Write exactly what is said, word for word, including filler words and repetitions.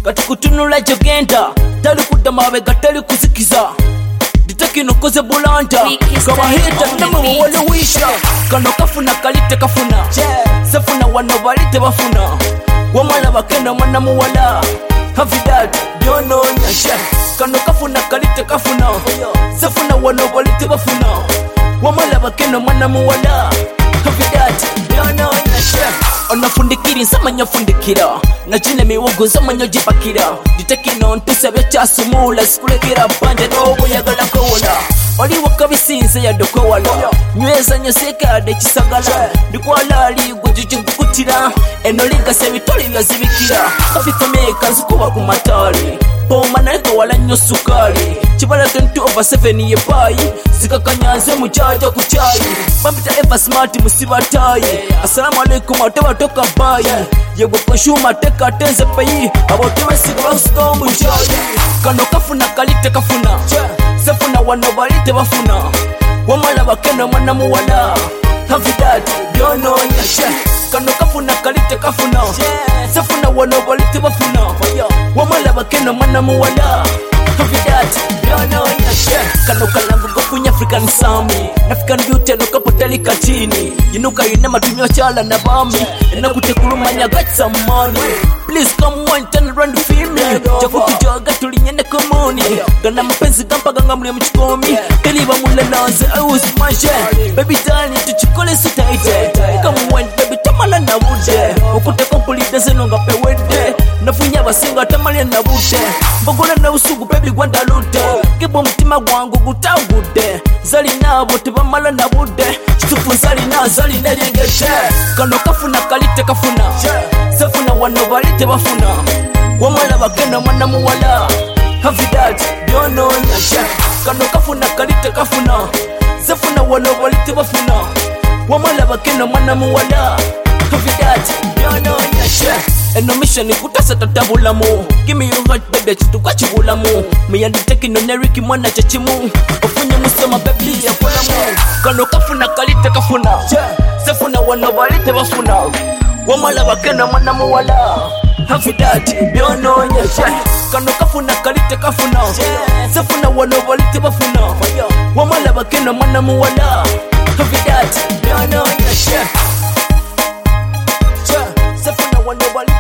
kati kutunula jogenda tali kudamabe gatali kuzikiza ditakino koze bulanta kama hita namu wale wisha kano kafuna kalite kafuna sefuna wano balite bafuna wamala bakenda mwana muwala havidad yono nyasha kano kafuna kalite kafuna sefuna wano balite bafuna wamala bakenda mwana muwala havidad yono nyasha onafundikiri samanya fundikira najine miwogo zamanya jipakira ditakino ntusabye cyasumula sikulekera banje nobo yagala kola oli wakabisinze yadokowala nyweza nyoseka de kisagala ndikwalali gujujukutira enolinga sebitoli byazibikira kabikomeka nzukuba ku matali pomana eko wala nnyo sukali kibala twenty over seven ye payi zikakanyaze mujaja ku chai bambita eva smart musibatai assalamu alaikum atawatoka bayi yego koshuma teka tenze payi abotewe sigwa mu chai kano kafuna kalite kafuna sefuna wano balite bafuna wamala bakenda mwana muwala havidad yono nyasha kano kafuna kalite kafuna sefuna wano balite bafuna wamala bakenda mwana muwala havidad yono nyasha kano kalangu gofunya African Sami African beauty no kapotali katini yinuka ina matumyo chala na bami na kutekulumanya got some money please come on turn around the female jakutujaga tulinyene komoni gana mapenzi kampaga ngamule mchikomi kaliba mule naze I was my share baby dani tuchikole sutaite come on baby tamala na bude ukute kompulite zenonga pewede nafunya basinga tamale na bude mbogona na usugu baby gwanda lute kibo mtima gwangu gutagude zali nabo tibamala na bude chitufu zali na zali nerengete kano kafuna kalite kafuna sefuna wano balite bafuna wamala bakenda mwana muwala havidad yono nyasha kano kafuna kalite kafuna sefuna wano balite bafuna wamala bakenda mwana muwala havidad yono nyasha eno mission kutasa tatabulamu give me your heart baby chituka chibulamu me and take no neriki mwana chachimu ofunye musema baby ya fulamu kano kafuna kalite kafuna sefuna wano balite bafuna wamala bakenda mwana muwala havidad yono nyasha kano kafuna kalite kafuna sefuna wano balite bafuna wamala bakenda mwana muwala havidad yono nyasha sefuna wano balite